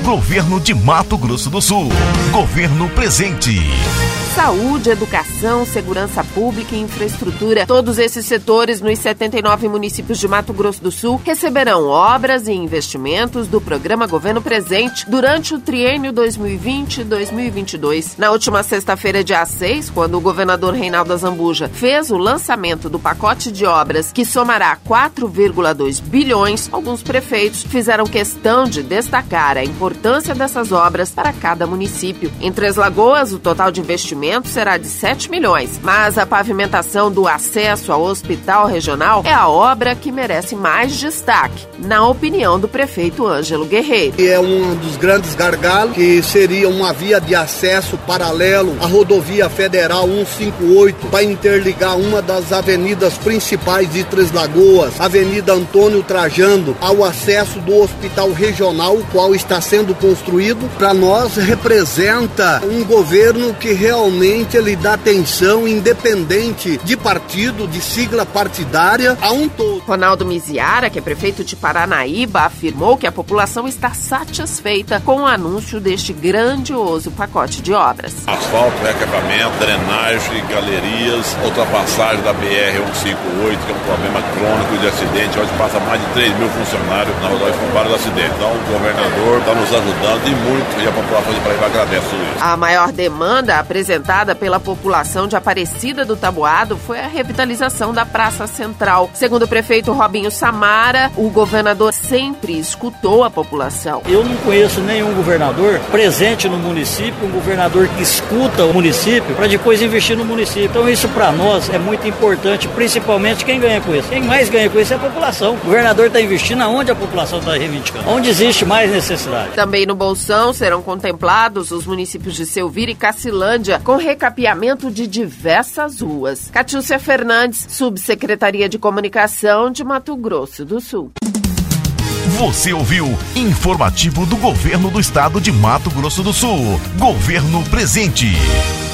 Governo de Mato Grosso do Sul. Governo presente. Saúde, educação, segurança pública e infraestrutura. Todos esses setores nos 79 municípios de Mato Grosso do Sul receberão obras e investimentos do programa Governo Presente durante o triênio 2020-2022. Na última sexta-feira, dia 6, quando o governador Reinaldo Azambuja fez o lançamento do pacote de obras que somará 4,2 bilhões, alguns prefeitos fizeram questão de destacar a importância dessas obras para cada município. Em Três Lagoas, o total de investimento será de 7 milhões, mas a pavimentação do acesso ao hospital regional é a obra que merece mais destaque, na opinião do prefeito Ângelo Guerreiro. É um dos grandes gargalos, que seria uma via de acesso paralelo à rodovia federal 158 para interligar uma das avenidas principais de Três Lagoas, Avenida Antônio Trajano, ao acesso do hospital regional, o qual está sendo construído. Para nós representa um governo que realmente ele dá atenção independente de partido, de sigla partidária, a um todo. Ronaldo Miziara, que é prefeito de Paranaíba, afirmou que a população está satisfeita com o anúncio deste grandioso pacote de obras. Asfalto, recapeamento, drenagem, galerias, ultrapassagem da BR-158, que é um problema crônico de acidente, onde passa mais de 3 mil funcionários na rodovia por vários acidentes. Então o governador está nos ajudando e muito, e a população de Paraíba agradece tudo isso. A maior demanda apresentada pela população de Aparecida do Taboado foi a revitalização da Praça Central. Segundo o prefeito Robinho Samara, o governador sempre escutou a população. Eu não conheço nenhum governador presente no município, um governador que escuta o município para depois investir no município. Então isso para nós é muito importante, principalmente quem ganha com isso. Quem mais ganha com isso é a população. O governador está investindo aonde a população está reivindicando, onde existe mais necessidade. Também no Bolsão serão contemplados os municípios de Selvíria e Cacilândia, com recapeamento de diversas ruas. Catiúcia Fernandes, Subsecretaria de Comunicação de Mato Grosso do Sul. Você ouviu Informativo do Governo do Estado de Mato Grosso do Sul. Governo presente.